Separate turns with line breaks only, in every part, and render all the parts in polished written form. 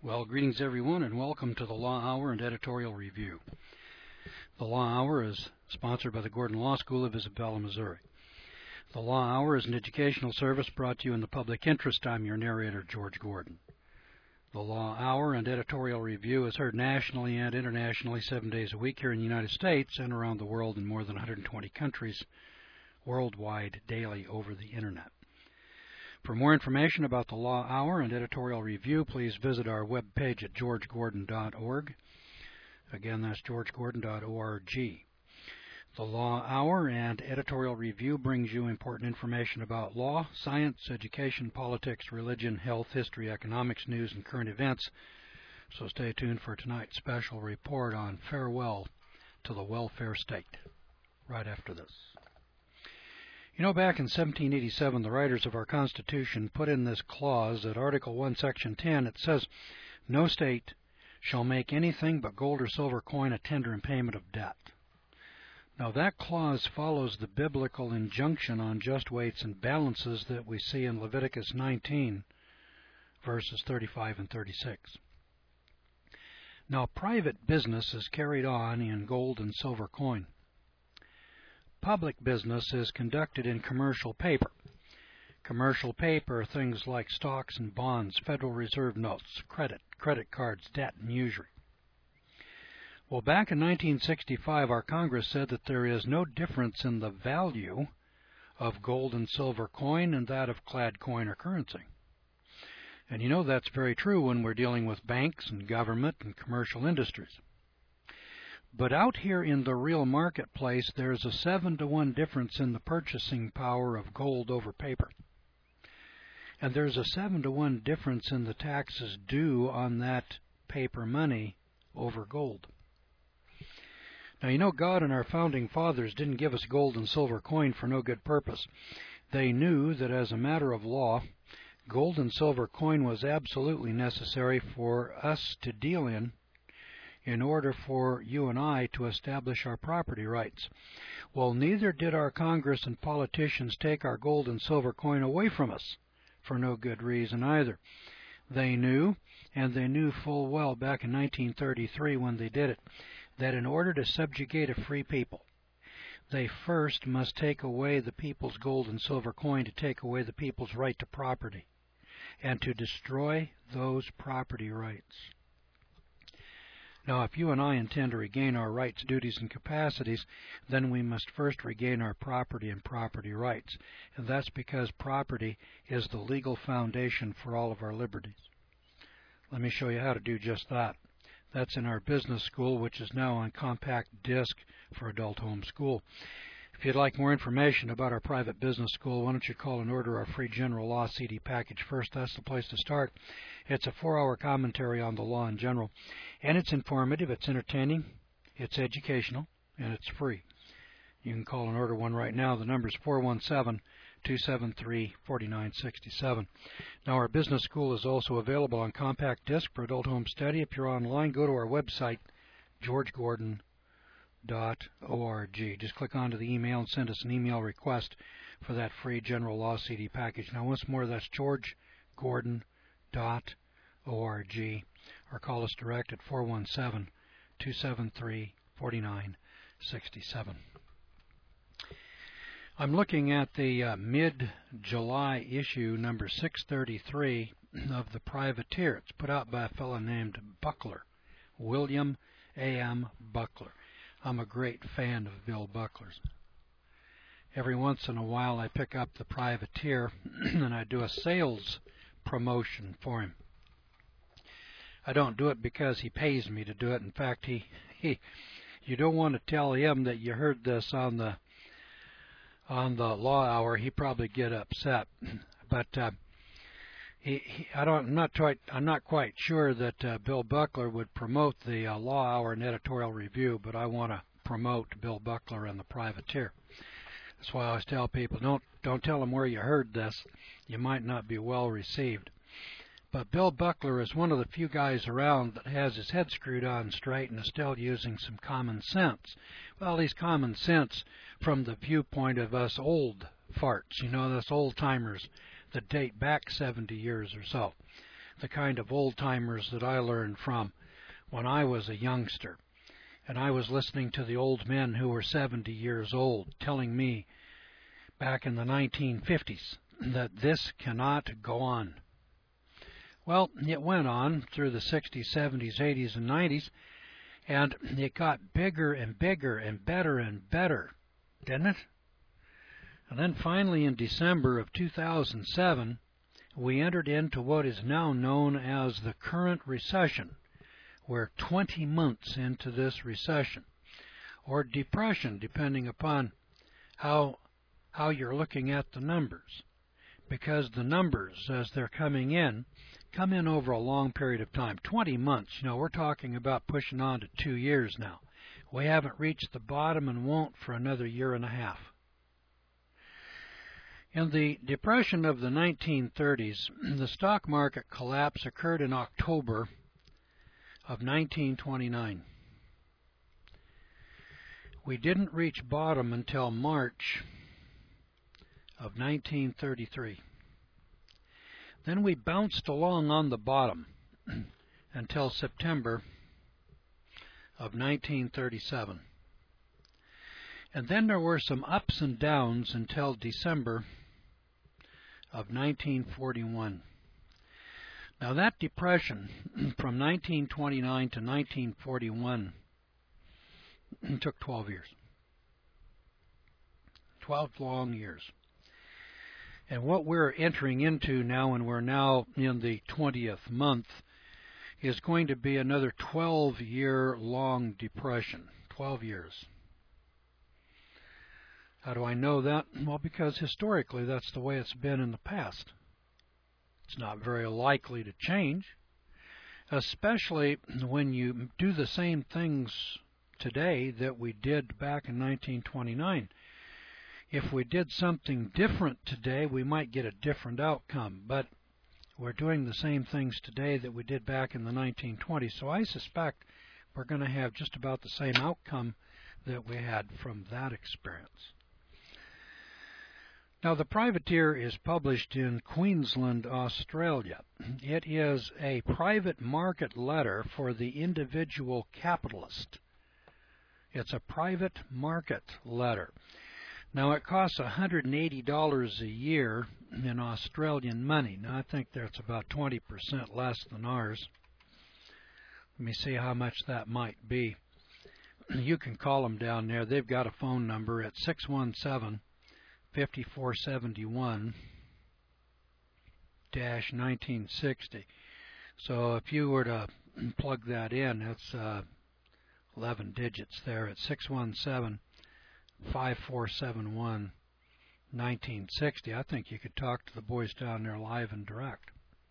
Well, greetings everyone, and welcome to the Law Hour and Editorial Review. The Law Hour is sponsored by the Gordon Law School of Isabella, Missouri. The Law Hour is an educational service brought to you in the public interest. I'm your narrator, George Gordon. The Law Hour and Editorial Review is heard nationally and internationally 7 days a week here in the United States and around the world in more than 120 countries worldwide daily over the Internet. For more information about the Law Hour and Editorial Review, please visit our webpage at georgegordon.org. Again, that's georgegordon.org. The Law Hour and Editorial Review brings you important information about law, science, education, politics, religion, health, history, economics, news, and current events. So stay tuned for tonight's special report on Farewell to the Welfare State, right after this. You know, back in 1787, the writers of our Constitution put in this clause at Article 1, Section 10. It says, "No state shall make anything but gold or silver coin a tender in payment of debt." Now, that clause follows the biblical injunction on just weights and balances that we see in Leviticus 19, verses 35 and 36. Now, private business is carried on in gold and silver coin. Public business is conducted in commercial paper. Commercial paper are things like stocks and bonds, Federal Reserve notes, credit cards, debt, and usury. Well, back in 1965, our Congress said that there is no difference in the value of gold and silver coin and that of clad coin or currency. And you know that's very true when we're dealing with banks and government and commercial industries. But out here in the real marketplace, there's a 7-to-1 difference in the purchasing power of gold over paper. And there's a 7-to-1 difference in the taxes due on that paper money over gold. Now, you know, God and our founding fathers didn't give us gold and silver coin for no good purpose. They knew that as a matter of law, gold and silver coin was absolutely necessary for us to deal in order for you and I to establish our property rights. Well, neither did our Congress and politicians take our gold and silver coin away from us for no good reason either. They knew, and they knew full well back in 1933 when they did it, that in order to subjugate a free people, they first must take away the people's gold and silver coin to take away the people's right to property and to destroy those property rights. Now, if you and I intend to regain our rights, duties, and capacities, then we must first regain our property and property rights. And that's because property is the legal foundation for all of our liberties. Let me show you how to do just that. That's in our business school, which is now on compact disc for adult home school. If you'd like more information about our private business school, why don't you call and order our free general law CD package first. That's the place to start. It's a 4-hour commentary on the law in general, and it's informative, it's entertaining, it's educational, and it's free. You can call and order one right now. The number is 417-273-4967. Now, our business school is also available on compact disc for adult home study. If you're online, go to our website, georgegordon.org. Just click onto the email and send us an email request for that free general law CD package. Now, once more, that's georgegordon.org, or call us direct at 417-273-4967. I'm looking at the mid-July issue, number 633 of The Privateer. It's put out by a fellow named Buckler, William A.M. Buckler. I'm a great fan of Bill Buckler's. Every once in a while I pick up The Privateer and I do a sales promotion for him. I don't do it because he pays me to do it. In fact, you don't want to tell him that you heard this on the Law Hour. He probably get upset. But I'm not quite sure that Bill Buckler would promote the Law Hour and Editorial Review, but I want to promote Bill Buckler and The Privateer. That's why I always tell people, don't tell them where you heard this. You might not be well received. But Bill Buckler is one of the few guys around that has his head screwed on straight and is still using some common sense. Well, he's common sense from the viewpoint of us old farts, us old-timers that date back 70 years or so. the kind of old-timers that I learned from when I was a youngster. And I was listening to the old men who were 70 years old telling me back in the 1950s that this cannot go on. Well, it went on through the 60s, 70s, 80s, and 90s, and it got bigger and bigger and better, didn't it? And then finally in December of 2007, we entered into what is now known as the current recession. We're 20 months into this recession, or depression, depending upon how you're looking at the numbers. Because the numbers, as they're coming in, come in over a long period of time. 20 months, we're talking about pushing on to 2 years now. We haven't reached the bottom and won't for another year and a half. In the depression of the 1930s, the stock market collapse occurred in October of 1929. We didn't reach bottom until March of 1933. Then we bounced along on the bottom until September of 1937. And then there were some ups and downs until December of 1941. Now that depression from 1929 to 1941 took 12 years. 12 long years. And what we're entering into now, and we're now in the 20th month, is going to be another 12-year-long depression. 12 years. How do I know that? Well, because historically that's the way it's been in the past. It's not very likely to change, especially when you do the same things today that we did back in 1929. If we did something different today, we might get a different outcome, but we're doing the same things today that we did back in the 1920s, so I suspect we're going to have just about the same outcome that we had from that experience. Now, The Privateer is published in Queensland, Australia. It is a private market letter for the individual capitalist. It's a private market letter. Now, it costs $180 a year in Australian money. Now, I think that's about 20% less than ours. Let me see how much that might be. You can call them down there. They've got a phone number at 617-5471-1960. So if you were to plug that in, it's 11 digits there at 617-5471-1960. I think you could talk to the boys down there live and direct.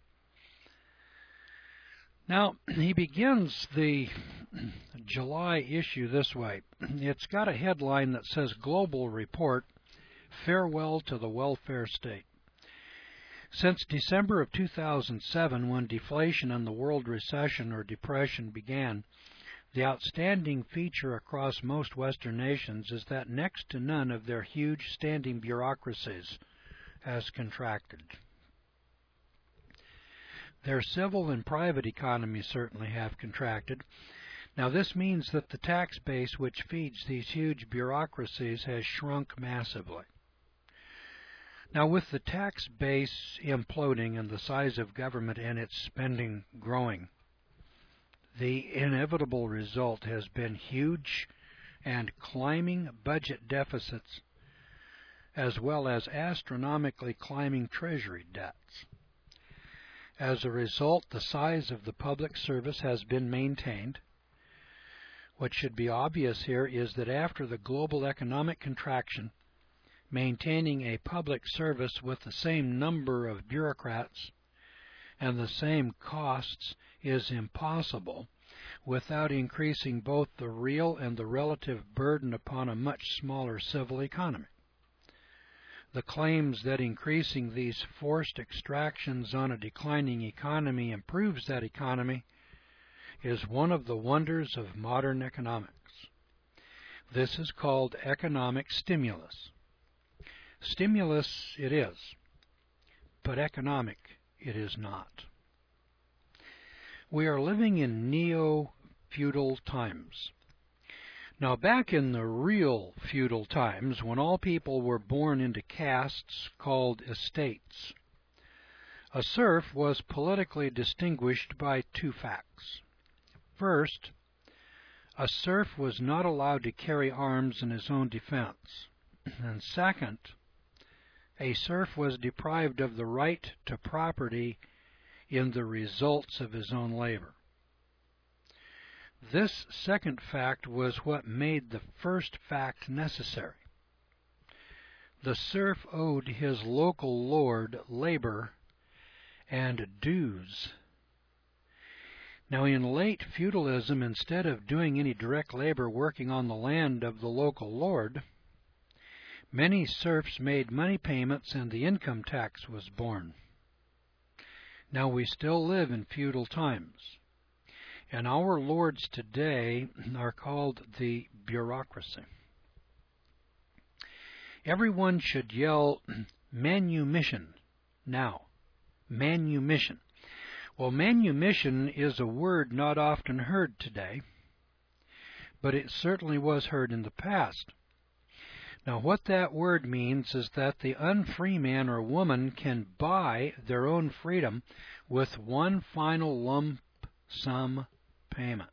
Now, he begins the July issue this way. It's got a headline that says, Global Report, Farewell to the Welfare State. Since December of 2007, when deflation and the world recession or depression began, the outstanding feature across most Western nations is that next to none of their huge standing bureaucracies has contracted. Their civil and private economies certainly have contracted. Now, this means that the tax base which feeds these huge bureaucracies has shrunk massively. Now, with the tax base imploding and the size of government and its spending growing, the inevitable result has been huge and climbing budget deficits, as well as astronomically climbing treasury debts. As a result, the size of the public service has been maintained. What should be obvious here is that after the global economic contraction, maintaining a public service with the same number of bureaucrats and the same costs is impossible without increasing both the real and the relative burden upon a much smaller civil economy. The claims that increasing these forced extractions on a declining economy improves that economy is one of the wonders of modern economics. This is called economic stimulus. Stimulus it is, but economic it is not. We are living in neo-feudal times. Now, back in the real feudal times, when all people were born into castes called estates, a serf was politically distinguished by two facts. First, a serf was not allowed to carry arms in his own defense. And second, a serf was deprived of the right to property in the results of his own labor. This second fact was what made the first fact necessary. The serf owed his local lord labor and dues. Now, in late feudalism, instead of doing any direct labor working on the land of the local lord, many serfs made money payments and the income tax was borne. Now, we still live in feudal times, and our lords today are called the bureaucracy. Everyone should yell manumission now. Manumission. Well, manumission is a word not often heard today, but it certainly was heard in the past. Now, what that word means is that the unfree man or woman can buy their own freedom with one final lump sum payment.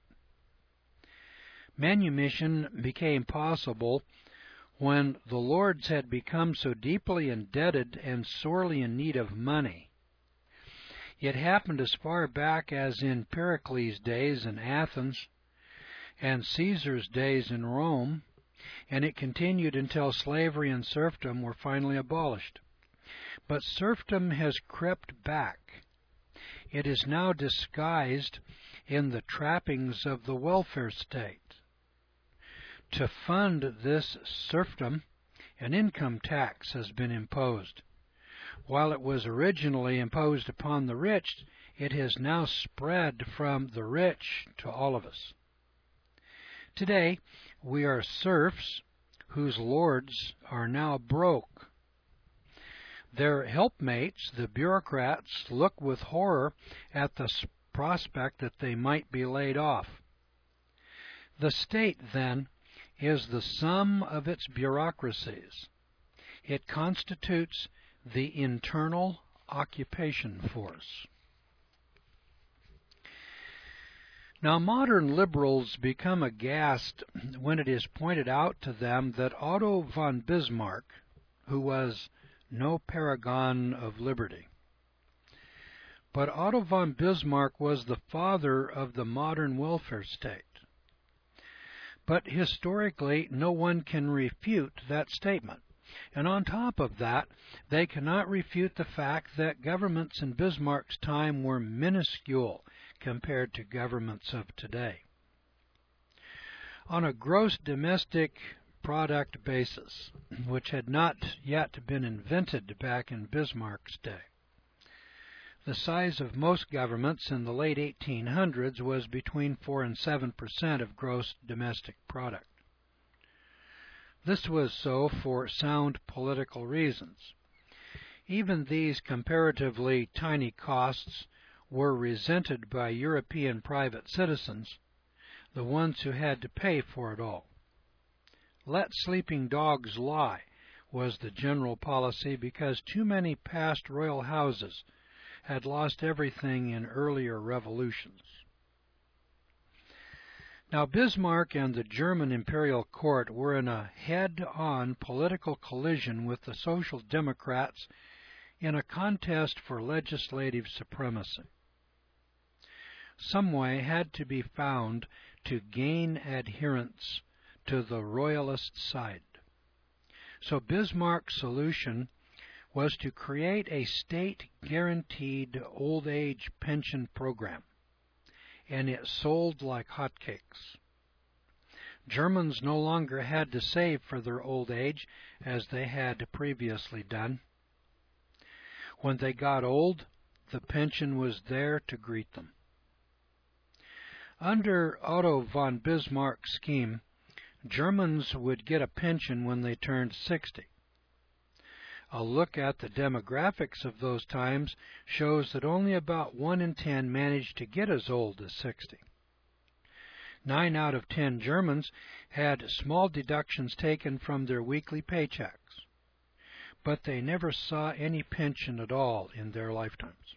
Manumission became possible when the lords had become so deeply indebted and sorely in need of money. It happened as far back as in Pericles' days in Athens and Caesar's days in Rome, and it continued until slavery and serfdom were finally abolished. But serfdom has crept back. It is now disguised in the trappings of the welfare state. To fund this serfdom, an income tax has been imposed. While it was originally imposed upon the rich, it has now spread from the rich to all of us. Today, we are serfs whose lords are now broke. Their helpmates, the bureaucrats, look with horror at the prospect that they might be laid off. The state, then, is the sum of its bureaucracies. It constitutes the internal occupation force. Now, modern liberals become aghast when it is pointed out to them that Otto von Bismarck, who was no paragon of liberty, but Otto von Bismarck was the father of the modern welfare state. But historically, no one can refute that statement. And on top of that, they cannot refute the fact that governments in Bismarck's time were minuscule compared to governments of today. On a gross domestic product basis, which had not yet been invented back in Bismarck's day, the size of most governments in the late 1800s was between 4 and 7% of gross domestic product. This was so for sound political reasons. Even these comparatively tiny costs were resented by European private citizens, the ones who had to pay for it all. Let sleeping dogs lie was the general policy because too many past royal houses had lost everything in earlier revolutions. Now, Bismarck and the German imperial court were in a head-on political collision with the Social Democrats in a contest for legislative supremacy. Some way had to be found to gain adherents to the royalist side. So Bismarck's solution was to create a state-guaranteed old age pension program, and it sold like hotcakes. Germans no longer had to save for their old age as they had previously done. When they got old, the pension was there to greet them. Under Otto von Bismarck's scheme, Germans would get a pension when they turned 60. A look at the demographics of those times shows that only about 1 in 10 managed to get as old as 60. 9 out of 10 Germans had small deductions taken from their weekly paychecks, but they never saw any pension at all in their lifetimes.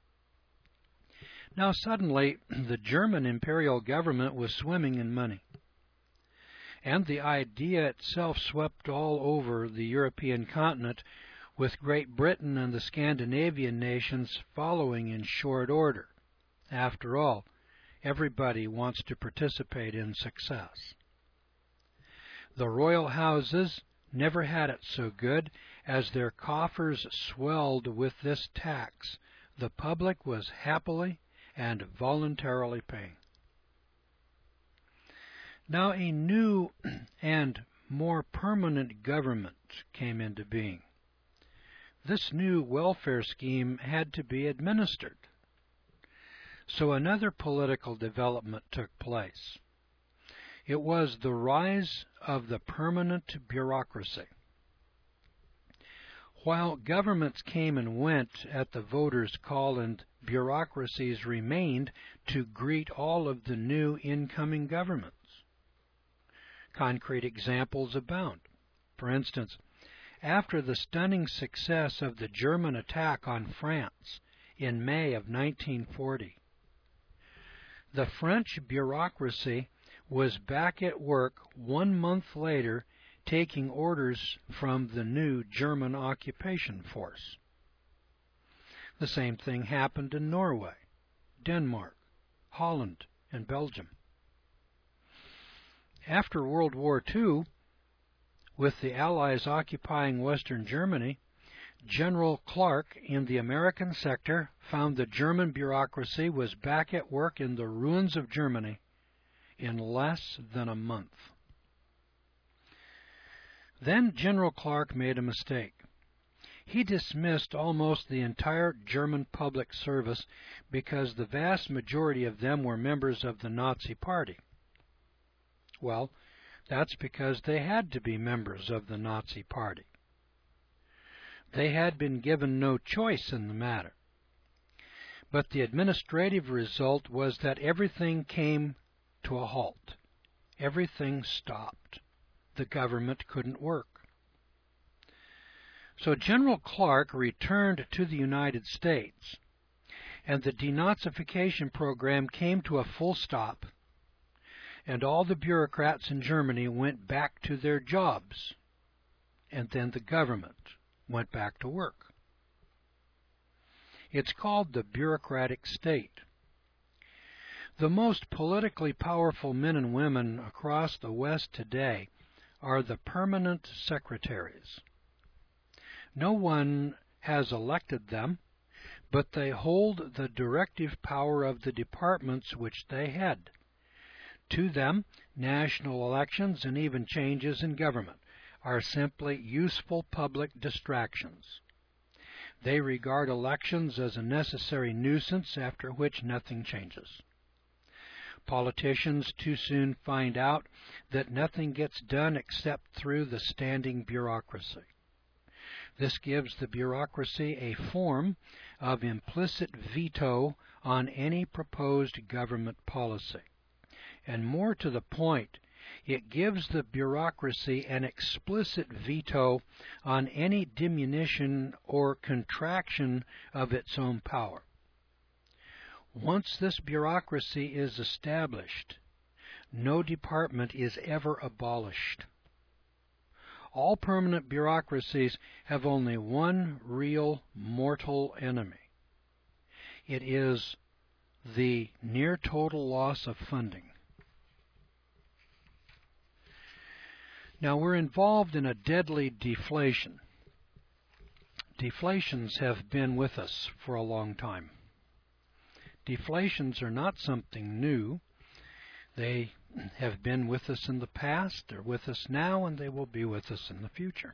Now suddenly, the German imperial government was swimming in money, and the idea itself swept all over the European continent, with Great Britain and the Scandinavian nations following in short order. After all, everybody wants to participate in success. The royal houses never had it so good, as their coffers swelled with this tax. The public was happily and voluntarily paying. Now a new and more permanent government came into being. This new welfare scheme had to be administered. So another political development took place. It was the rise of the permanent bureaucracy. While governments came and went at the voters' call, and bureaucracies remained to greet all of the new incoming governments. Concrete examples abound. For instance, after the stunning success of the German attack on France in May of 1940, the French bureaucracy was back at work 1 month later, taking orders from the new German occupation force. The same thing happened in Norway, Denmark, Holland, and Belgium. After World War II, with the Allies occupying Western Germany, General Clark in the American sector found the German bureaucracy was back at work in the ruins of Germany in less than a month. Then General Clark made a mistake. He dismissed almost the entire German public service because the vast majority of them were members of the Nazi Party. Well, that's because they had to be members of the Nazi Party. They had been given no choice in the matter. But the administrative result was that everything came to a halt. Everything stopped. The government couldn't work. So General Clark returned to the United States, and the denazification program came to a full stop, and all the bureaucrats in Germany went back to their jobs, and then the government went back to work. It's called the bureaucratic state. The most politically powerful men and women across the West today are the permanent secretaries. No one has elected them, but they hold the directive power of the departments which they head. To them, national elections and even changes in government are simply useful public distractions. They regard elections as a necessary nuisance after which nothing changes. Politicians too soon find out that nothing gets done except through the standing bureaucracy. This gives the bureaucracy a form of implicit veto on any proposed government policy. And more to the point, it gives the bureaucracy an explicit veto on any diminution or contraction of its own power. Once this bureaucracy is established, no department is ever abolished. All permanent bureaucracies have only one real mortal enemy. It is the near total loss of funding. Now we're involved in a deadly deflation. Deflations have been with us for a long time. Deflations are not something new. They have been with us in the past, they're with us now, and they will be with us in the future.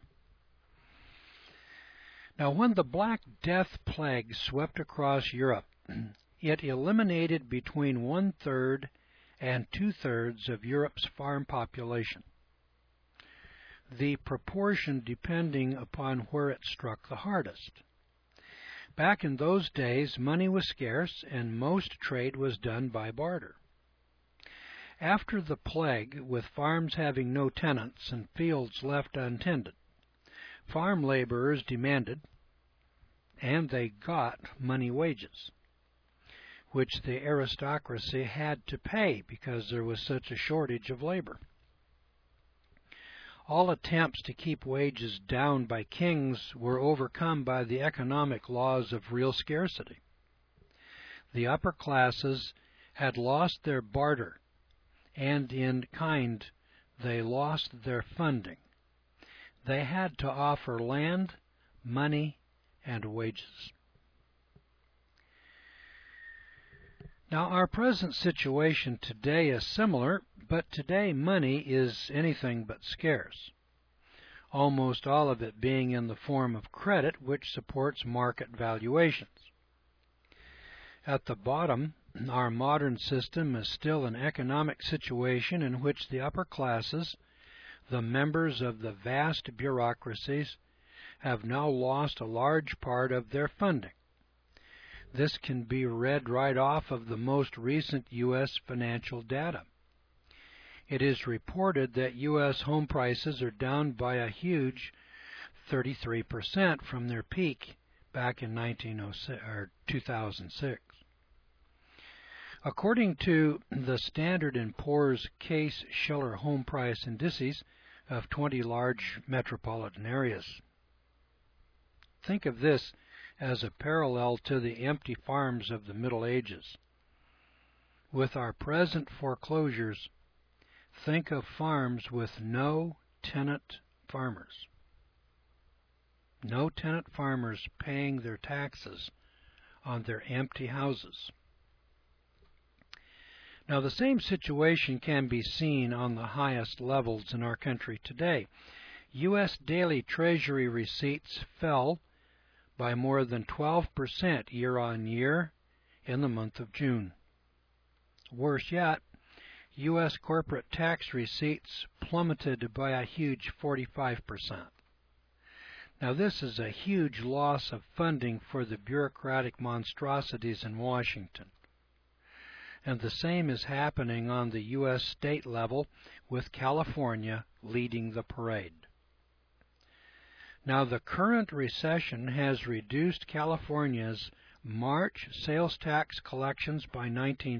Now, when the Black Death plague swept across Europe, it eliminated between 1/3 and 2/3 of Europe's farm population. the proportion depending upon where it struck the hardest. Back in those days, money was scarce, and most trade was done by barter. After the plague, with farms having no tenants and fields left untended, farm laborers demanded, and they got, money wages, which the aristocracy had to pay because there was such a shortage of labor. All attempts to keep wages down by kings were overcome by the economic laws of real scarcity. The upper classes had lost their barter, and in kind they lost their funding. They had to offer land, money, and wages. Now, our present situation today is similar, but today money is anything but scarce, almost all of it being in the form of credit, which supports market valuations. At the bottom, our modern system is still an economic situation in which the upper classes, the members of the vast bureaucracies, have now lost a large part of their funding. This can be read right off of the most recent U.S. financial data. It is reported that U.S. home prices are down by a huge 33% from their peak back in 2006. According to the Standard & Poor's Case-Shiller home price indices of 20 large metropolitan areas. Think of this as a parallel to the empty farms of the Middle Ages. With our present foreclosures, think of farms with no tenant farmers. No tenant farmers paying their taxes on their empty houses. Now, the same situation can be seen on the highest levels in our country today. U.S. daily Treasury receipts fell by more than 12% year-on-year in the month of June. Worse yet, U.S. corporate tax receipts plummeted by a huge 45%. Now, this is a huge loss of funding for the bureaucratic monstrosities in Washington. And the same is happening on the U.S. state level, with California leading the parade. Now, the current recession has reduced California's March sales tax collections by 19%.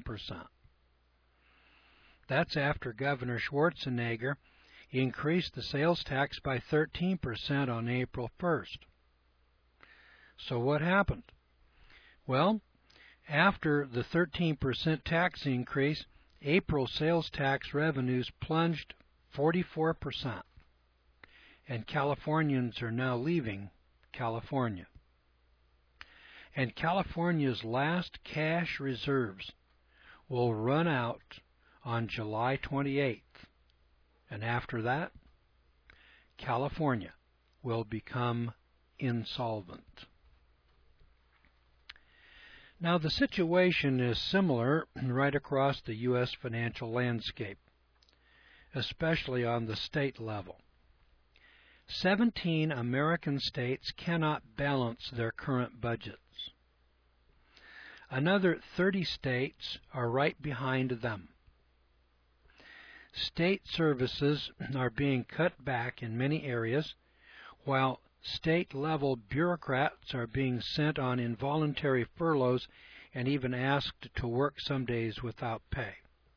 That's after Governor Schwarzenegger increased the sales tax by 13% on April 1st. So what happened? Well, after the 13% tax increase, April sales tax revenues plunged 44%. And Californians are now leaving California. And California's last cash reserves will run out on July 28th. And after that, California will become insolvent. Now, the situation is similar right across the U.S. financial landscape, especially on the state level. 17 American states cannot balance their current budgets. Another 30 states are right behind them. State services are being cut back in many areas, while state-level bureaucrats are being sent on involuntary furloughs and even asked to work some days without pay.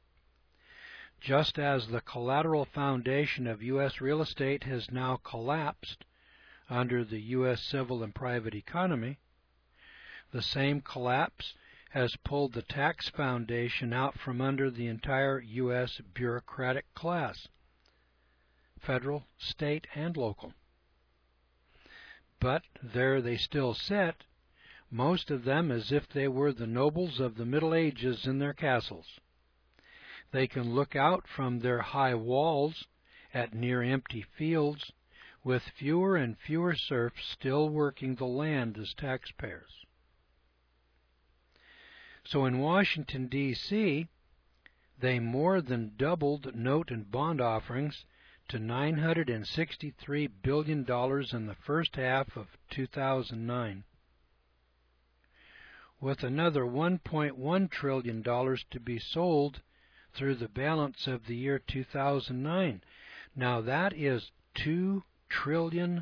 Just as the collateral foundation of U.S. real estate has now collapsed under the U.S. civil and private economy, the same collapse has pulled the tax foundation out from under the entire U.S. bureaucratic class, federal, state, and local. But there they still sit, most of them as if they were the nobles of the Middle Ages in their castles. They can look out from their high walls at near empty fields, with fewer and fewer serfs still working the land as taxpayers. So in Washington, D.C., they more than doubled note and bond offerings to $963 billion in the first half of 2009, with another $1.1 trillion to be sold through the balance of the year 2009. Now that is $2 trillion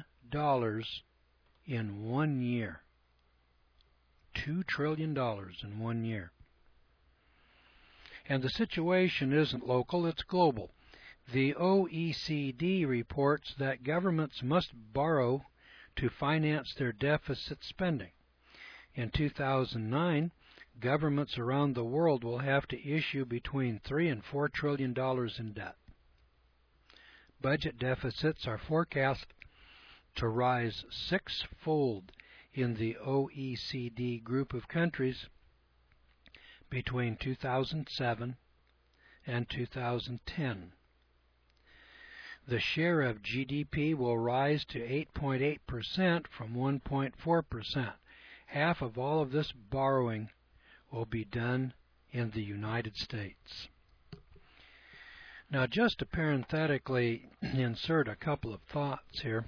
in 1 year. $2 trillion in 1 year. And the situation isn't local, it's global. The OECD reports that governments must borrow to finance their deficit spending. In 2009, governments around the world will have to issue between $3 and $4 trillion in debt. Budget deficits are forecast to rise six-fold in the OECD group of countries between 2007 and 2010. The share of GDP will rise to 8.8% from 1.4%. Half of all of this borrowing will be done in the United States. Now, just to parenthetically insert a couple of thoughts here.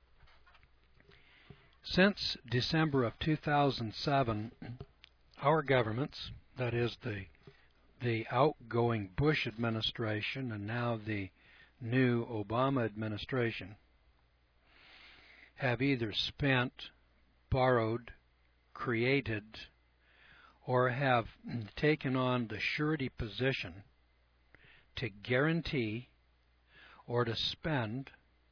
Since December of 2007, our governments, that is the outgoing Bush administration and now the new Obama administration, have either spent, borrowed, created, or have taken on the surety position to guarantee or to spend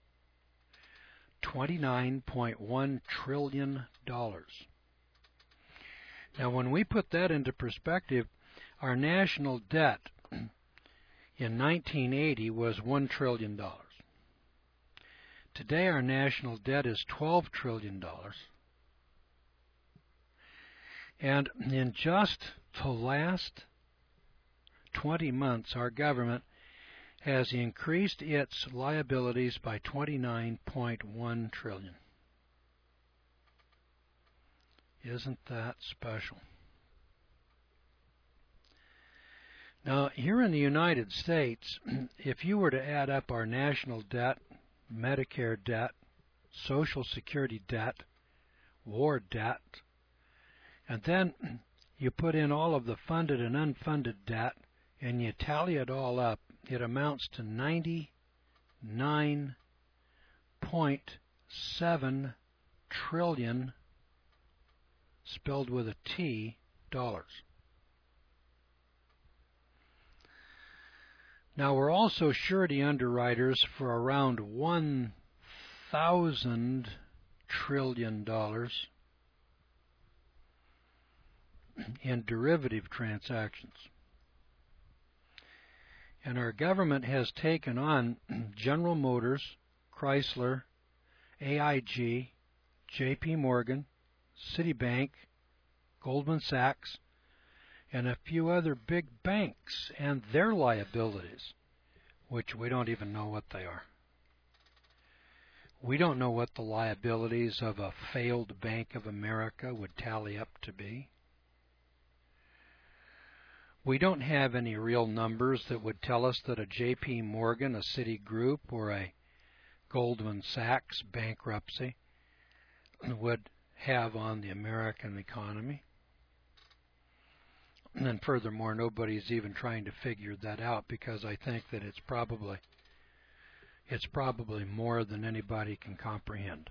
$29.1 trillion. Now, when we put that into perspective, our national debt in 1980 was $1 trillion. Today, our national debt is $12 trillion. And in just the last 20 months, our government has increased its liabilities by $29.1 trillion. Isn't that special? Now, here in the United States, if you were to add up our national debt, Medicare debt, Social Security debt, war debt, and then you put in all of the funded and unfunded debt, and you tally it all up, it amounts to $99.7 trillion, spelled with a T, dollars. Now, we're also surety underwriters for around $1,000 trillion in derivative transactions. And our government has taken on General Motors, Chrysler, AIG, J.P. Morgan, Citibank, Goldman Sachs, and a few other big banks and their liabilities, which we don't even know what they are. We don't know what the liabilities of a failed Bank of America would tally up to be. We don't have any real numbers that would tell us that a J.P. Morgan, a Citigroup, or a Goldman Sachs bankruptcy would have on the American economy. And furthermore, nobody's even trying to figure that out, because I think that it's probably more than anybody can comprehend.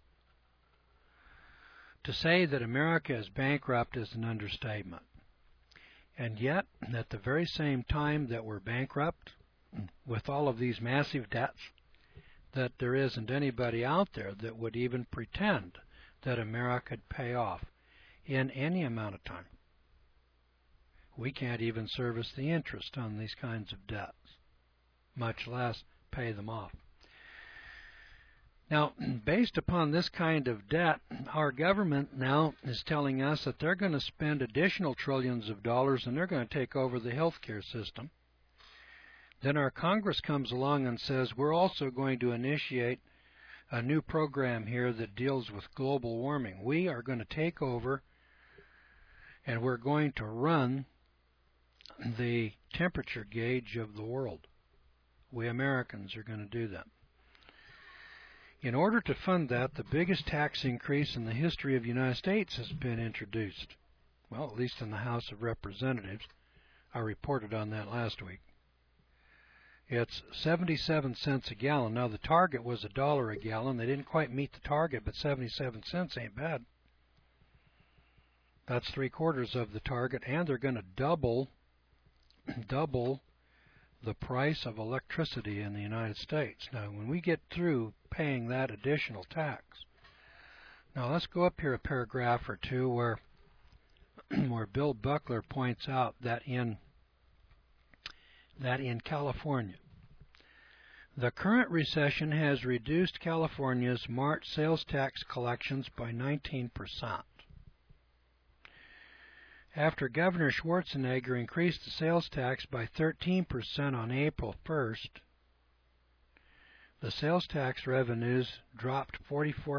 To say that America is bankrupt is an understatement. And yet, at the very same time that we're bankrupt, with all of these massive debts, that there isn't anybody out there that would even pretend that America could pay off in any amount of time. We can't even service the interest on these kinds of debts, much less pay them off. Now, based upon this kind of debt, our government now is telling us that they're going to spend additional trillions of dollars and they're going to take over the healthcare system. Then our Congress comes along and says we're also going to initiate a new program here that deals with global warming. We are going to take over and we're going to run the temperature gauge of the world. We Americans are going to do that. In order to fund that, the biggest tax increase in the history of the United States has been introduced. Well, at least in the House of Representatives. I reported on that last week. It's 77 cents a gallon. Now, the target was $1 a gallon. They didn't quite meet the target, but 77 cents ain't bad. That's 3/4 of the target, and they're going to double the price of electricity in the United States. Now, when we get through paying that additional tax, now let's go up here a paragraph or two where Bill Buckler points out that in California, the current recession has reduced California's March sales tax collections by 19%. After Governor Schwarzenegger increased the sales tax by 13% on April 1st, the sales tax revenues dropped 44%.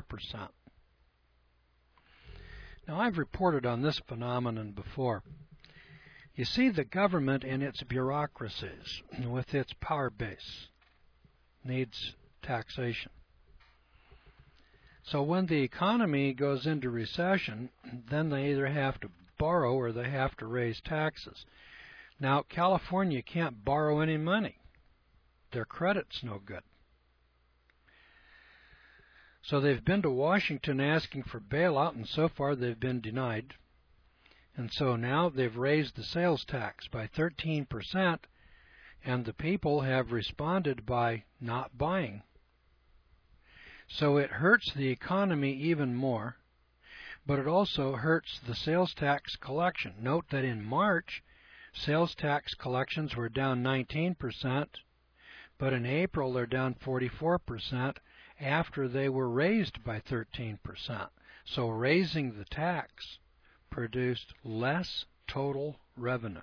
Now, I've reported on this phenomenon before. You see, the government and its bureaucracies, with its power base, needs taxation. So when the economy goes into recession, then they either have to borrow or they have to raise taxes. Now, California can't borrow any money. Their credit's no good. So they've been to Washington asking for bailout, and so far they've been denied. And so now they've raised the sales tax by 13%, and the people have responded by not buying. So it hurts the economy even more, but it also hurts the sales tax collection. Note that in March, sales tax collections were down 19%, but in April they're down 44% after they were raised by 13%. So raising the tax produced less total revenue.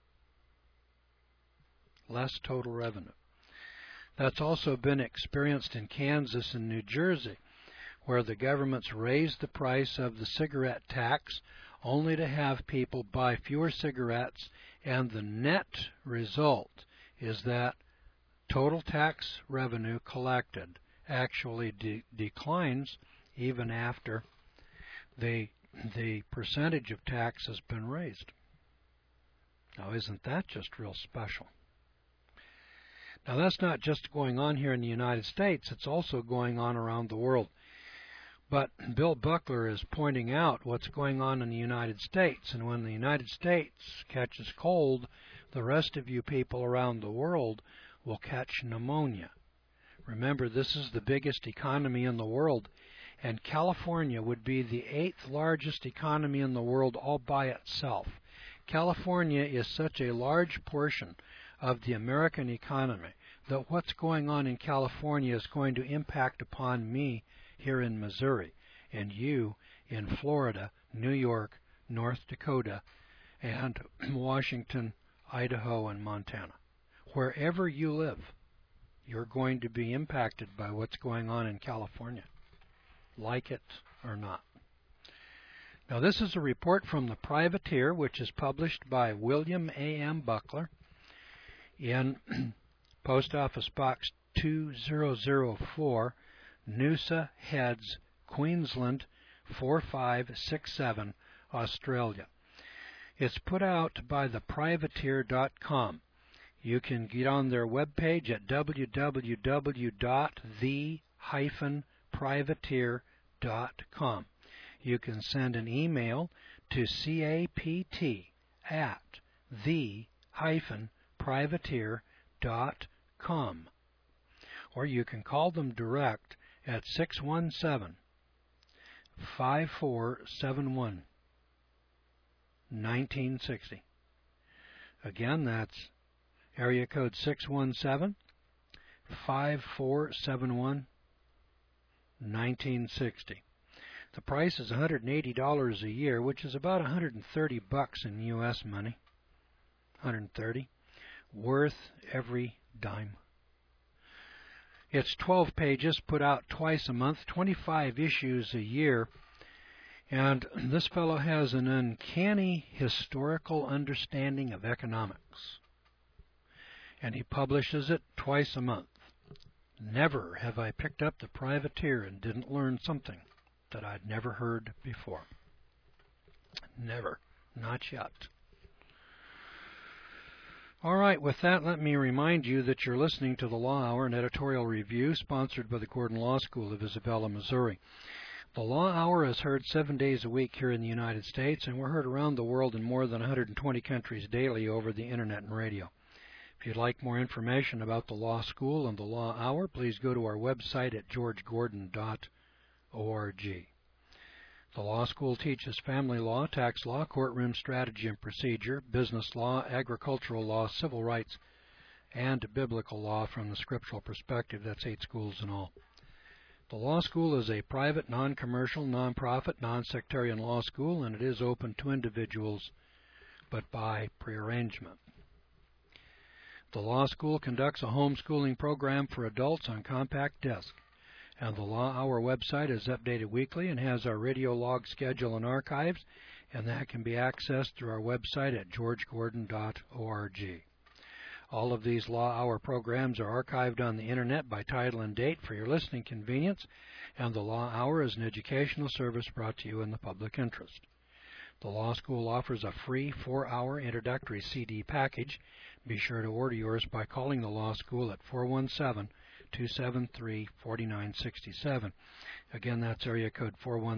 Less total revenue. That's also been experienced in Kansas and New Jersey, where the government's raised the price of the cigarette tax only to have people buy fewer cigarettes, and the net result is that total tax revenue collected actually declines even after the percentage of tax has been raised. Now, isn't that just real special? Now, that's not just going on here in the United States, it's also going on around the world. But Bill Buckler is pointing out what's going on in the United States, and when the United States catches cold, the rest of you people around the world will catch pneumonia. Remember, this is the biggest economy in the world, and California would be the 8th largest economy in the world all by itself. California is such a large portion of the American economy that what's going on in California is going to impact upon me here in Missouri, and you in Florida, New York, North Dakota, and Washington, Idaho, and Montana. Wherever you live, you're going to be impacted by what's going on in California, like it or not. Now, this is a report from the Privateer, which is published by William A.M. Buckler in Post Office Box 2004, Noosa Heads, Queensland 4567, Australia. It's put out by theprivateer.com. You can get on their webpage at www.the-privateer.com. You can send an email to capt@the-privateer.com, or you can call them direct at 617-5471-1960. Again, that's area code 617-5471-1960. The price is $180 a year, which is about $130 in U.S. money. $130. Worth every dime. It's 12 pages, put out twice a month, 25 issues a year, and this fellow has an uncanny historical understanding of economics. And he publishes it twice a month. Never have I picked up the Privateer and didn't learn something that I'd never heard before. Never. Not yet. All right, with that, let me remind you that you're listening to the Law Hour, an editorial review sponsored by the Gordon Law School of Isabella, Missouri. The Law Hour is heard 7 days a week here in the United States, and we're heard around the world in more than 120 countries daily over the Internet and radio. If you'd like more information about the Law School and the Law Hour, please go to our website at georgegordon.org. The Law School teaches family law, tax law, courtroom strategy and procedure, business law, agricultural law, civil rights, and biblical law from the scriptural perspective. That's 8 schools in all. The Law School is a private, non-commercial, non-profit, non-sectarian law school, and it is open to individuals, but by prearrangement. The Law School conducts a homeschooling program for adults on compact disc, and the Law Hour website is updated weekly and has our radio log schedule and archives, and that can be accessed through our website at georgegordon.org. All of these Law Hour programs are archived on the Internet by title and date for your listening convenience, and the Law Hour is an educational service brought to you in the public interest. The Law School offers a free 4-hour introductory CD package. Be sure to order yours by calling the Law School at 417-273-4967. Again, that's area code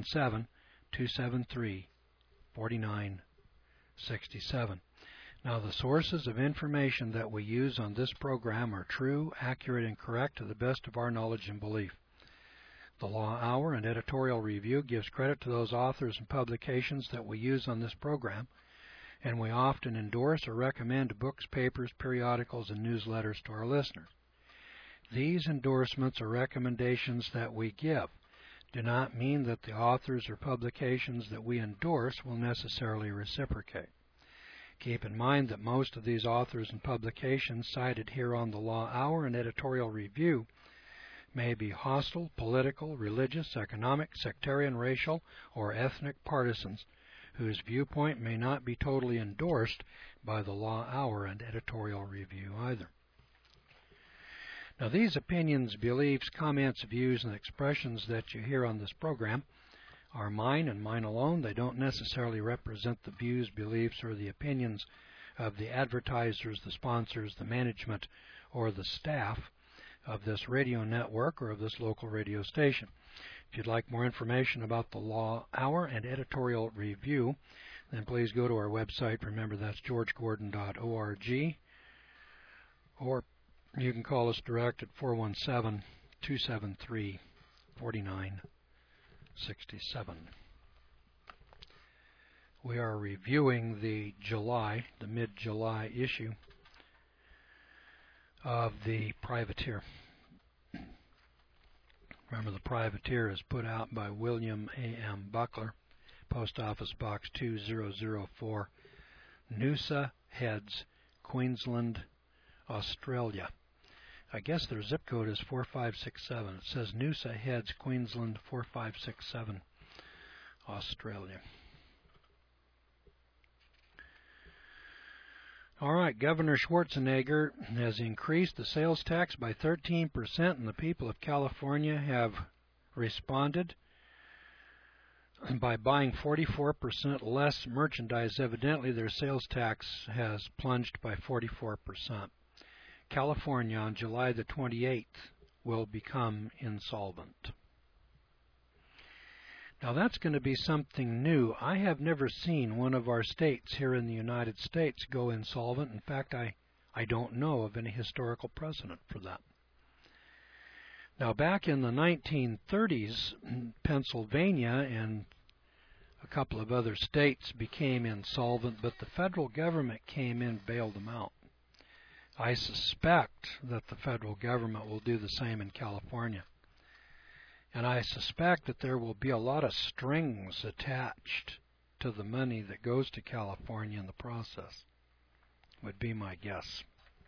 417-273-4967. Now, the sources of information that we use on this program are true, accurate, and correct to the best of our knowledge and belief. The Law Hour and editorial review gives credit to those authors and publications that we use on this program, and we often endorse or recommend books, papers, periodicals, and newsletters to our listeners. These endorsements or recommendations that we give do not mean that the authors or publications that we endorse will necessarily reciprocate. Keep in mind that most of these authors and publications cited here on the Law Hour and editorial review may be hostile, political, religious, economic, sectarian, racial, or ethnic partisans whose viewpoint may not be totally endorsed by the Law Hour and editorial review either. Now, these opinions, beliefs, comments, views, and expressions that you hear on this program are mine and mine alone. They don't necessarily represent the views, beliefs, or the opinions of the advertisers, the sponsors, the management, or the staff of this radio network or of this local radio station. If you'd like more information about the Law Hour and editorial review, then please go to our website. Remember, that's georgegordon.org, or you can call us direct at 417-273-4967. We are reviewing the mid-July issue of the Privateer. Remember, the Privateer is put out by William A.M. Buckler, Post Office Box 2004, Noosa Heads, Queensland, Australia. I guess their zip code is 4567. It says Noosa Heads, Queensland, 4567, Australia. All right, Governor Schwarzenegger has increased the sales tax by 13%, and the people of California have responded by buying 44% less merchandise. Evidently, their sales tax has plunged by 44%. California, on July the 28th, will become insolvent. Now, that's going to be something new. I have never seen one of our states here in the United States go insolvent. In fact, I don't know of any historical precedent for that. Now, back in the 1930s, Pennsylvania and a couple of other states became insolvent, but the federal government came in and bailed them out. I suspect that the federal government will do the same in California. And I suspect that there will be a lot of strings attached to the money that goes to California in the process, would be my guess.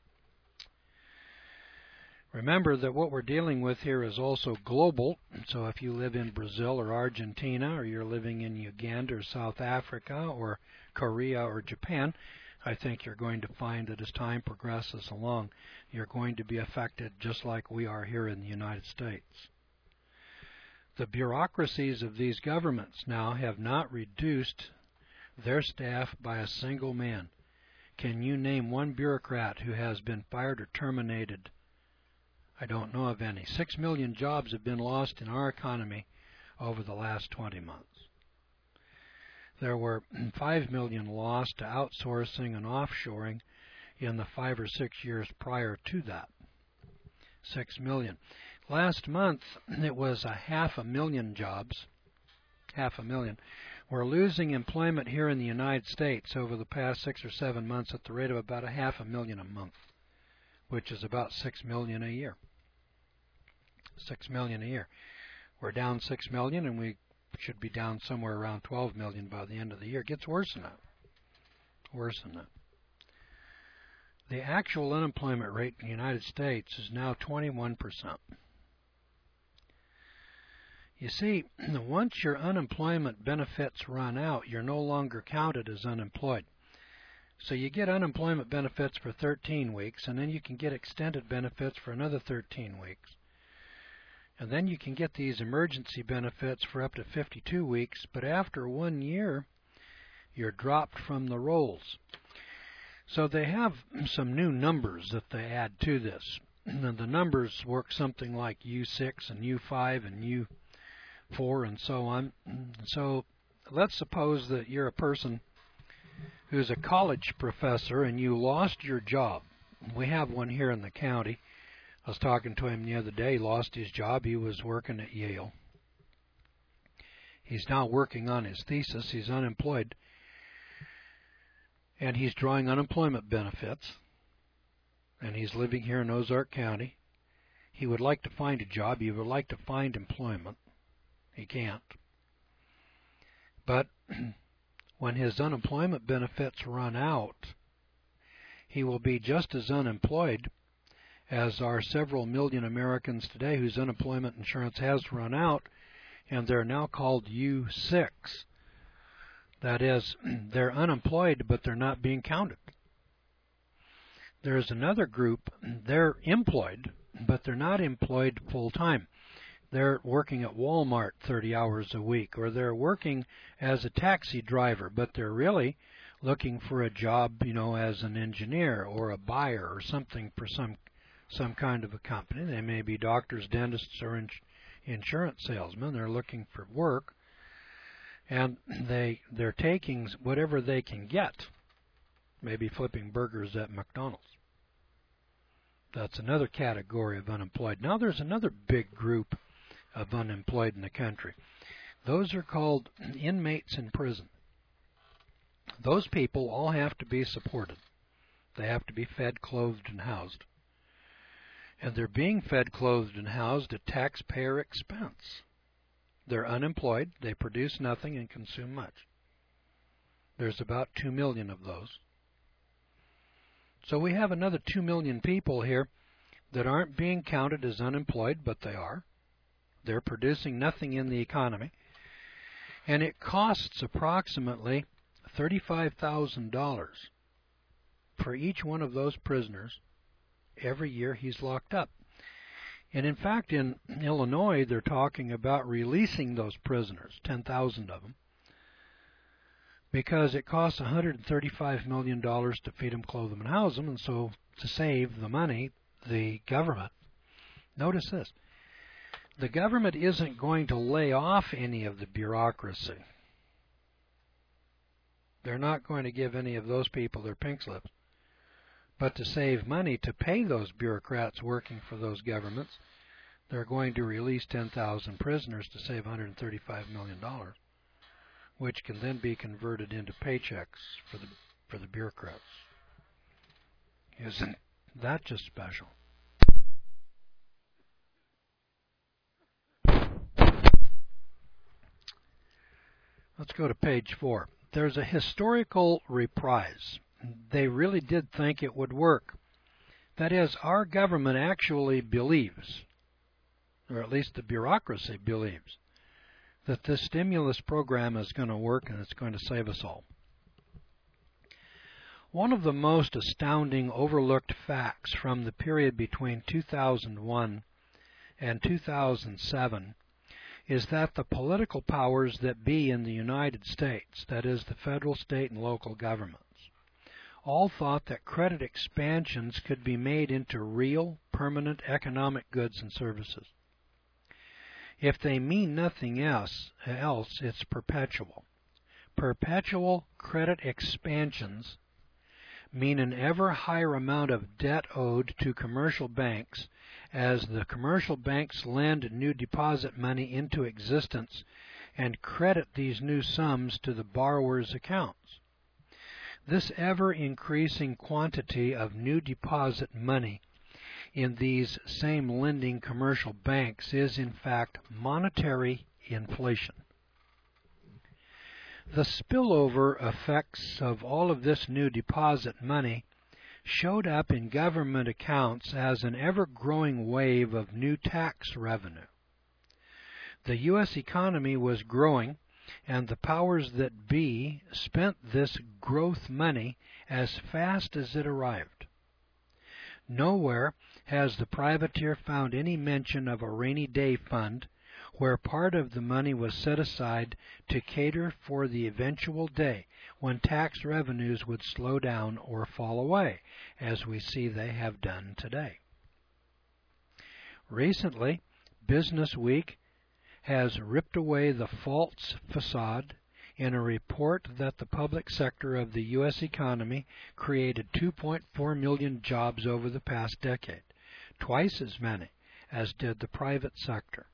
Remember that what we're dealing with here is also global. So if you live in Brazil or Argentina, or you're living in Uganda or South Africa or Korea or Japan, I think you're going to find that as time progresses along, you're going to be affected just like we are here in the United States. The bureaucracies of these governments now have not reduced their staff by a single man. Can you name one bureaucrat who has been fired or terminated? I don't know of any. 6 million jobs have been lost in our economy over the last 20 months. There were 5 million lost to outsourcing and offshoring in the 5 or 6 years prior to that. 6 million. Last month, it was 500,000 jobs. 500,000. We're losing employment here in the United States over the past 6 or 7 months at the rate of about 500,000 a month, which is about 6 million a year. 6 million a year. We're down 6 million, and we should be down somewhere around 12 million by the end of the year. It gets worse than that. Worse than that. The actual unemployment rate in the United States is now 21%. You see, once your unemployment benefits run out, you're no longer counted as unemployed. So you get unemployment benefits for 13 weeks, and then you can get extended benefits for another 13 weeks. And then you can get these emergency benefits for up to 52 weeks, but after 1 year, you're dropped from the rolls. So they have some new numbers that they add to this. And the numbers work something like U6 and U5 and U4 and so on. So let's suppose that you're a person who's a college professor and you lost your job. We have one here in the county. I was talking to him the other day. He lost his job. He was working at Yale. He's now working on his thesis. He's unemployed. And he's drawing unemployment benefits. And he's living here in Ozark County. He would like to find a job. He would like to find employment. He can't. But when his unemployment benefits run out, he will be just as unemployed as are several million Americans today whose unemployment insurance has run out, and they're now called U6. That is, they're unemployed, but they're not being counted. There's another group, they're employed, but they're not employed full-time. They're working at Walmart 30 hours a week, or they're working as a taxi driver, but they're really looking for a job, as an engineer or a buyer or something for some kind of a company. They may be doctors, dentists, or insurance salesmen. They're looking for work, and they're taking whatever they can get, maybe flipping burgers at McDonald's. That's another category of unemployed. Now there's another big group of unemployed in the country. Those are called inmates in prison. Those people all have to be supported. They have to be fed, clothed, and housed. And they're being fed, clothed, and housed at taxpayer expense. They're unemployed, they produce nothing, and consume much. There's about 2 million of those. So we have another 2 million people here that aren't being counted as unemployed, but they are. They're producing nothing in the economy. And it costs approximately $35,000 for each one of those prisoners every year he's locked up. And in fact, in Illinois, they're talking about releasing those prisoners, 10,000 of them, because it costs $135 million to feed them, clothe them, and house them. And so to save the money, the government, notice this, the government isn't going to lay off any of the bureaucracy. They're not going to give any of those people their pink slips. But to save money to pay those bureaucrats working for those governments, they're going to release 10,000 prisoners to save $135 million, which can then be converted into paychecks for the bureaucrats. Isn't that just special? Let's go to page 4. There's a historical reprise. They really did think it would work. That is, our government actually believes, or at least the bureaucracy believes, that this stimulus program is going to work and it's going to save us all. One of the most astounding overlooked facts from the period between 2001 and 2007 is that the political powers that be in the United States, that is the federal, state, and local governments, all thought that credit expansions could be made into real, permanent economic goods and services. If they mean nothing else, it's perpetual. Perpetual credit expansions mean an ever higher amount of debt owed to commercial banks as the commercial banks lend new deposit money into existence and credit these new sums to the borrower's accounts. This ever-increasing quantity of new deposit money in these same lending commercial banks is, in fact, monetary inflation. The spillover effects of all of this new deposit money showed up in government accounts as an ever-growing wave of new tax revenue. The U.S. economy was growing, and the powers that be spent this growth money as fast as it arrived. Nowhere has the privateer found any mention of a rainy day fund where part of the money was set aside to cater for the eventual day when tax revenues would slow down or fall away, as we see they have done today. Recently, Business Week has ripped away the false facade in a report that the public sector of the U.S. economy created 2.4 million jobs over the past decade, twice as many as did the private sector.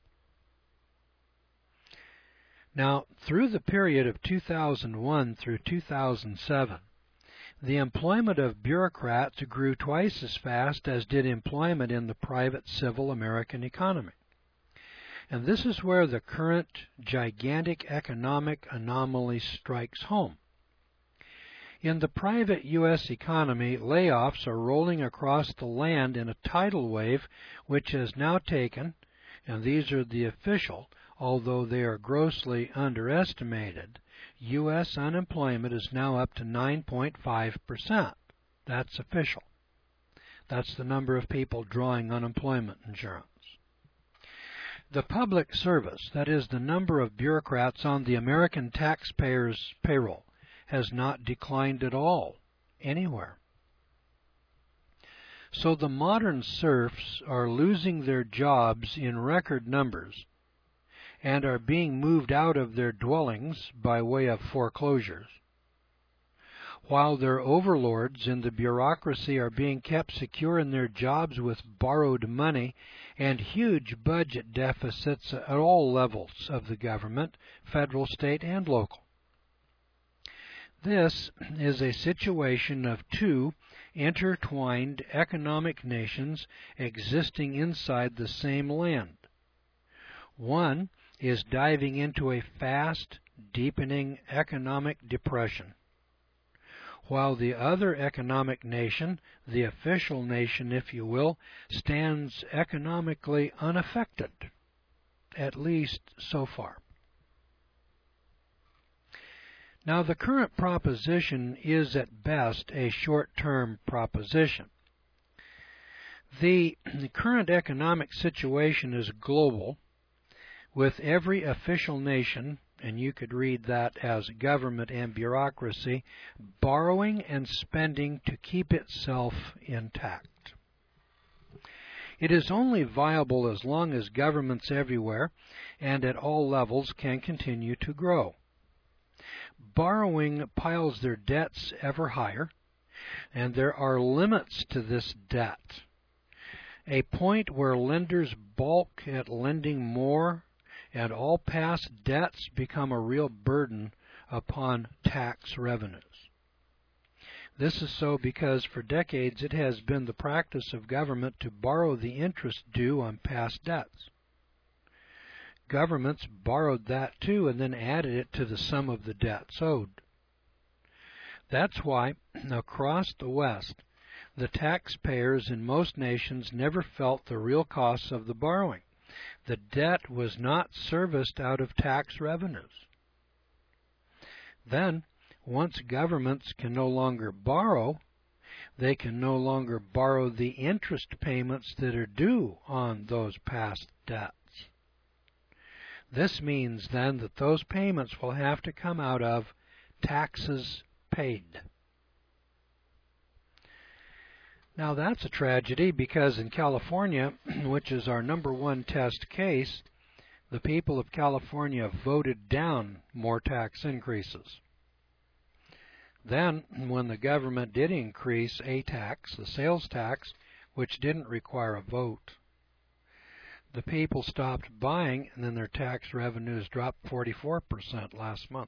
Now, through the period of 2001 through 2007, the employment of bureaucrats grew twice as fast as did employment in the private civil American economy. And this is where the current gigantic economic anomaly strikes home. In the private U.S. economy, layoffs are rolling across the land in a tidal wave which has now taken, and these are the official, although they are grossly underestimated, U.S. unemployment is now up to 9.5%. That's official. That's the number of people drawing unemployment insurance. The public service, that is the number of bureaucrats on the American taxpayers' payroll, has not declined at all anywhere. So the modern serfs are losing their jobs in record numbers and are being moved out of their dwellings by way of foreclosures, while their overlords in the bureaucracy are being kept secure in their jobs with borrowed money and huge budget deficits at all levels of the government, federal, state, and local. This is a situation of two intertwined economic nations existing inside the same land. One is diving into a fast, deepening economic depression, while the other economic nation, the official nation, if you will, stands economically unaffected, at least so far. Now, the current proposition is at best a short-term proposition. The current economic situation is global, with every official nation, and you could read that as government and bureaucracy, borrowing and spending to keep itself intact. It is only viable as long as governments everywhere and at all levels can continue to grow. Borrowing piles their debts ever higher, and there are limits to this debt. A point where lenders balk at lending more and all past debts become a real burden upon tax revenues. This is so because for decades it has been the practice of government to borrow the interest due on past debts. Governments borrowed that too and then added it to the sum of the debts owed. That's why, across the West, the taxpayers in most nations never felt the real costs of the borrowing. The debt was not serviced out of tax revenues. Then, once governments can no longer borrow, they can no longer borrow the interest payments that are due on those past debts. This means then that those payments will have to come out of taxes paid. Now that's a tragedy because in California, which is our number one test case, the people of California voted down more tax increases. Then, when the government did increase a tax, the sales tax, which didn't require a vote, the people stopped buying, and then their tax revenues dropped 44% last month.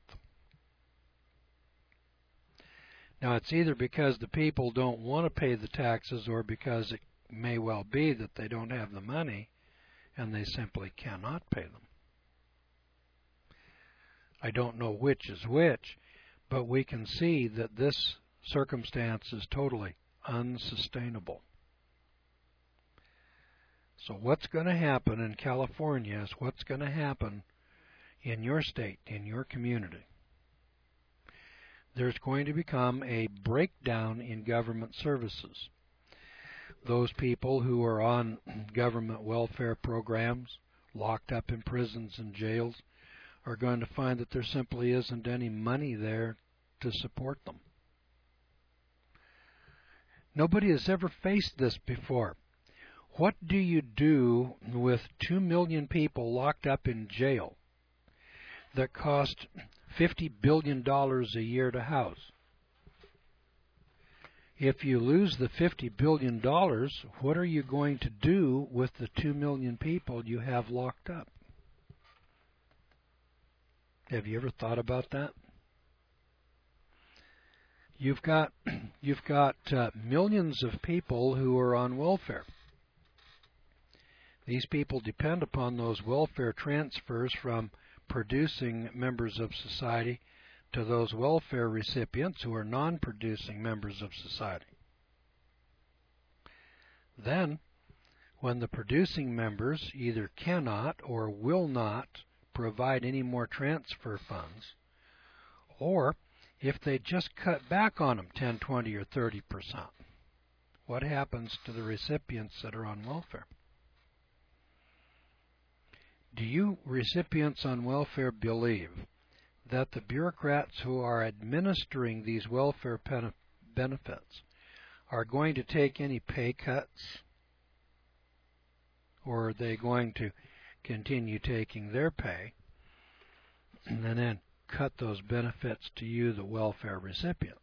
Now, it's either because the people don't want to pay the taxes or because it may well be that they don't have the money and they simply cannot pay them. I don't know which is which, but we can see that this circumstance is totally unsustainable. So what's going to happen in California is what's going to happen in your state, in your community. There's going to become a breakdown in government services. Those people who are on government welfare programs, locked up in prisons and jails, are going to find that there simply isn't any money there to support them. Nobody has ever faced this before. What do you do with 2 million people locked up in jail that cost $50 billion a year to house? If you lose the $50 billion, what are you going to do with the 2 million people you have locked up? Have you ever thought about that? You've got millions of people who are on welfare. These people depend upon those welfare transfers from producing members of society to those welfare recipients who are non-producing members of society. Then, when the producing members either cannot or will not provide any more transfer funds, or if they just cut back on them 10, 20, or 30%, what happens to the recipients that are on welfare? Do you recipients on welfare believe that the bureaucrats who are administering these welfare benefits are going to take any pay cuts? Or are they going to continue taking their pay and then cut those benefits to you, the welfare recipients?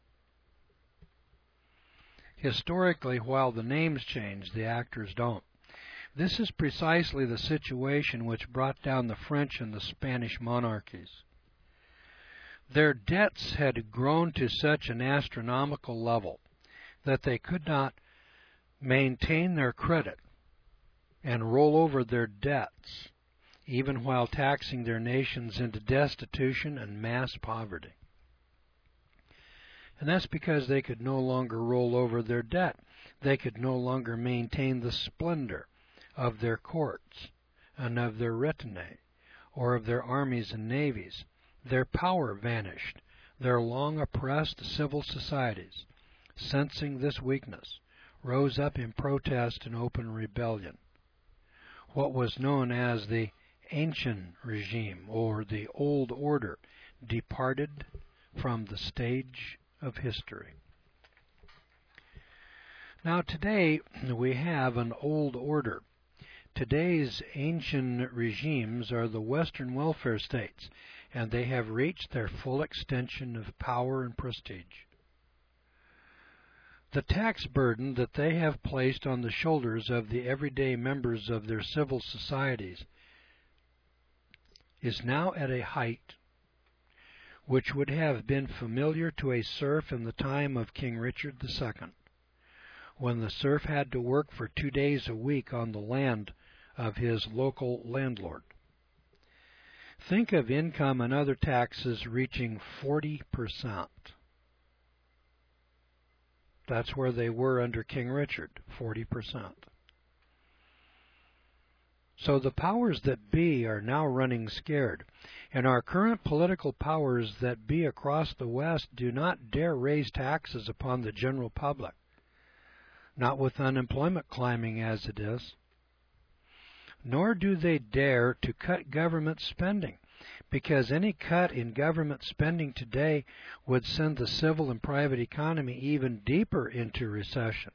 Historically, while the names change, the actors don't. This is precisely the situation which brought down the French and the Spanish monarchies. Their debts had grown to such an astronomical level that they could not maintain their credit and roll over their debts, even while taxing their nations into destitution and mass poverty. And that's because they could no longer roll over their debt. They could no longer maintain the splendor of their courts and of their retinue, or of their armies and navies. Their power vanished. Their long oppressed civil societies, sensing this weakness, rose up in protest and open rebellion. What was known as the ancient regime, or the old order, departed from the stage of history. Now today we have an old order. Today's ancient regimes are the Western welfare states, and they have reached their full extension of power and prestige. The tax burden that they have placed on the shoulders of the everyday members of their civil societies is now at a height which would have been familiar to a serf in the time of King Richard II, when the serf had to work for 2 days a week on the land of his local landlord. Think of income and other taxes reaching 40%. That's where they were under King Richard, 40%. So the powers that be are now running scared, and our current political powers that be across the West do not dare raise taxes upon the general public, not with unemployment climbing as it is. Nor do they dare to cut government spending, because any cut in government spending today would send the civil and private economy even deeper into recession.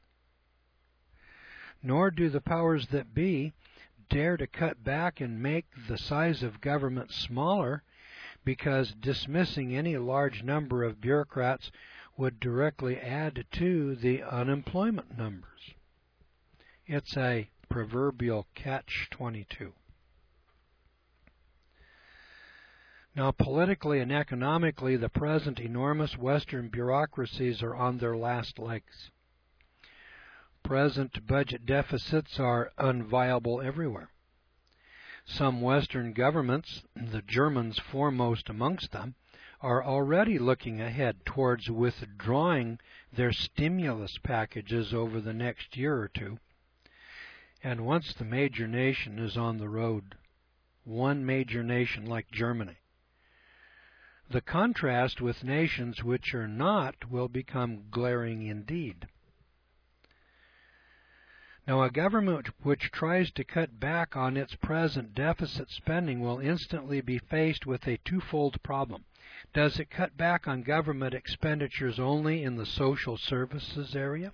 Nor do the powers that be dare to cut back and make the size of government smaller, because dismissing any large number of bureaucrats would directly add to the unemployment numbers. It's a proverbial catch-22. Now, politically and economically, the present enormous Western bureaucracies are on their last legs. Present budget deficits are unviable everywhere. Some Western governments, the Germans foremost amongst them, are already looking ahead towards withdrawing their stimulus packages over the next year or two. And once the major nation is on the road, one major nation like Germany, the contrast with nations which are not will become glaring indeed. Now, a government which tries to cut back on its present deficit spending will instantly be faced with a twofold problem. Does it cut back on government expenditures only in the social services area?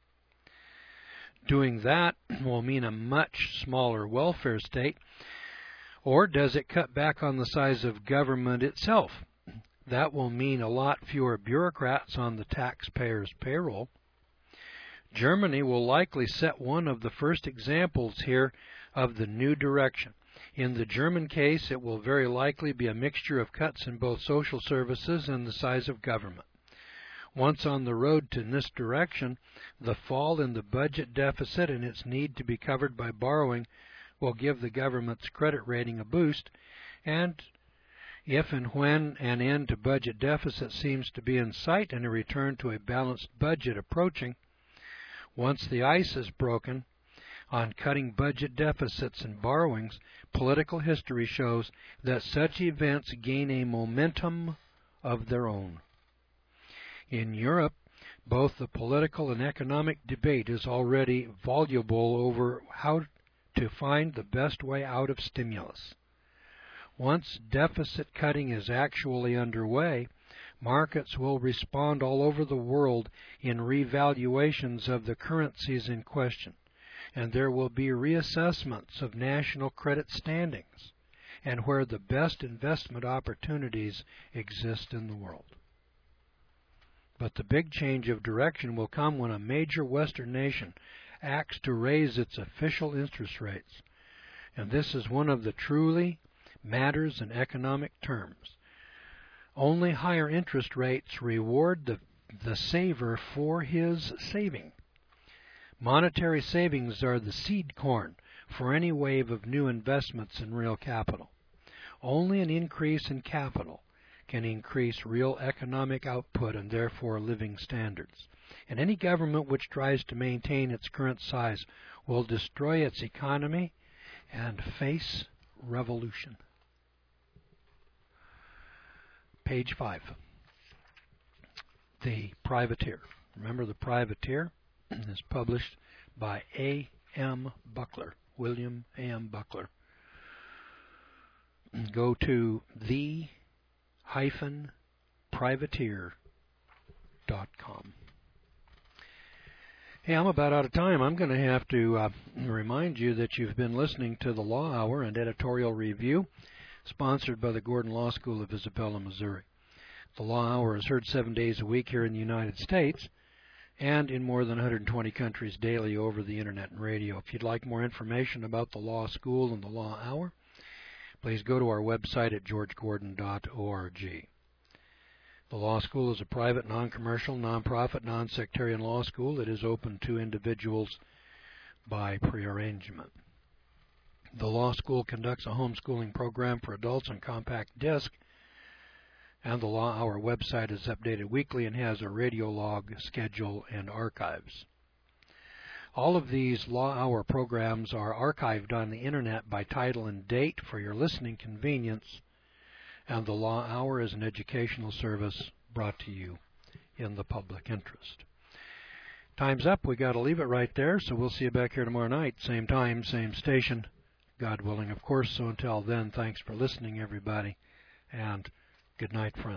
Doing that will mean a much smaller welfare state. Or does it cut back on the size of government itself? That will mean a lot fewer bureaucrats on the taxpayer's payroll. Germany will likely set one of the first examples here of the new direction. In the German case, it will very likely be a mixture of cuts in both social services and the size of government. Once on the road to this direction, the fall in the budget deficit and its need to be covered by borrowing will give the government's credit rating a boost, and if and when an end to budget deficit seems to be in sight and a return to a balanced budget approaching, once the ice is broken on cutting budget deficits and borrowings, political history shows that such events gain a momentum of their own. In Europe, both the political and economic debate is already voluble over how to find the best way out of stimulus. Once deficit cutting is actually underway, markets will respond all over the world in revaluations of the currencies in question, and there will be reassessments of national credit standings and where the best investment opportunities exist in the world. But the big change of direction will come when a major Western nation acts to raise its official interest rates, and this is one of the truly matters in economic terms. Only higher interest rates reward the saver for his saving. Monetary savings are the seed corn for any wave of new investments in real capital. Only an increase in capital can increase real economic output and therefore living standards. And any government which tries to maintain its current size will destroy its economy and face revolution. Page 5. The Privateer. Remember, The Privateer is published by A.M. Buckler, William A.M. Buckler. Go to the-privateer.com. Hey, I'm about out of time. I'm going to have to remind you that you've been listening to the Law Hour and Editorial Review, sponsored by the Gordon Law School of Isabella, Missouri. The Law Hour is heard 7 days a week here in the United States and in more than 120 countries daily over the Internet and radio. If you'd like more information about the Law School and the Law Hour, please go to our website at georgegordon.org. The Law School is a private, non-commercial, non-profit, non-sectarian law school. It is open to individuals by prearrangement. The Law School conducts a homeschooling program for adults on compact disc, and the Law Hour website is updated weekly and has a radio log, schedule, and archives. All of these Law Hour programs are archived on the Internet by title and date for your listening convenience, and the Law Hour is an educational service brought to you in the public interest. Time's up. We got to leave it right there, so we'll see you back here tomorrow night, same time, same station, God willing, of course. So until then, thanks for listening, everybody, and good night, friends.